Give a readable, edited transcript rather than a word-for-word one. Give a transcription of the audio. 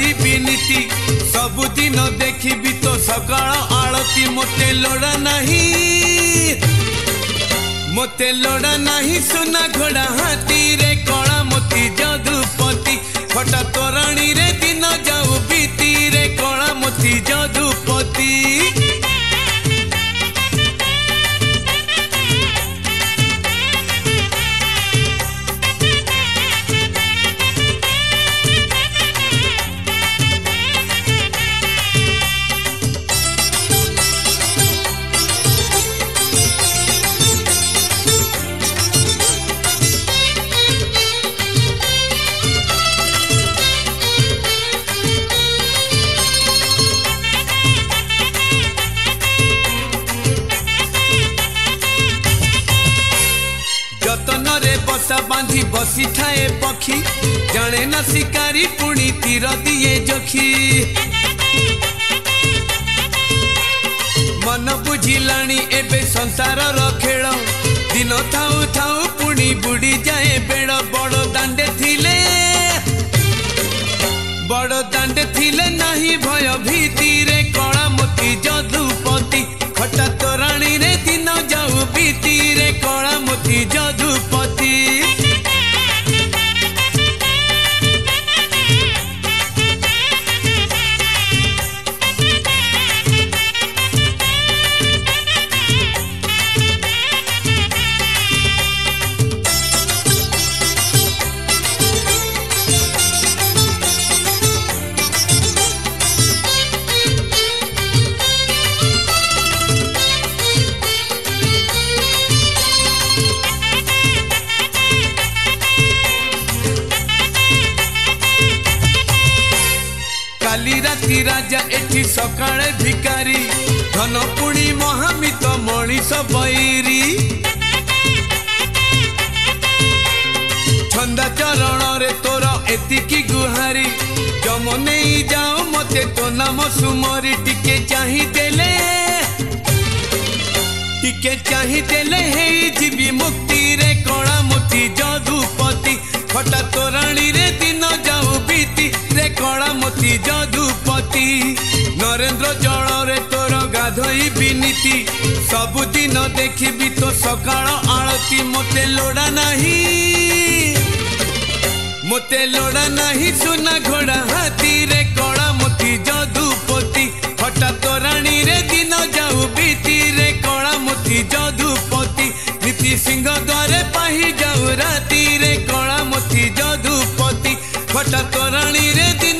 गाधोई नीति सबुदिन देखी तो सकाळ आलती मोते लोड़ा नहीं सुना घोड़ा हाथी रे कला मोती जदुपति फटा तोराणी रे दिन जाऊ बीती रे कला मोती जदुपति बसा बांधी बसी थाए पक्षी जाने ना शिकारी पुणी तीर दिए जखी मन बुझिलाणी एबे संसार खेल दिन थाऊ थाऊ पुणी बुड़ी जाए बेड़ बड़ दांडे थिले नहीं भय भीति रे कला मोती जदुपति खटा तोराणी रे दिन जाऊ बीती रे कला मोती जदुपति काली राती राजा एठी सकाळे भिकारी धन पुणी महामित मणिष बैरी छंदा चरण रे तोर एतिकी गुहारी जम नहीं जाओ मते तो नाम सुमरी टिके चाही देले हे जीवी मुक्ति रे कला मोती जदुपति फटा तोराणी रे दिन जाऊ बीती रे कला मोती जदुपति नरेंद्र जल रे तोर गाधोई नीति सबुदिन देखी तो सकाळ आलती मोते लोड़ा नहीं सुना घोड़ा हाथी रे कला मोती जदुपति फटा तोराणी रे दिन जाऊ बीती रे कला मोती जदुपति नीति सिंह द्वारे पाही जाऊ राती रे कला मोती जदुपति फटा तोराणी रे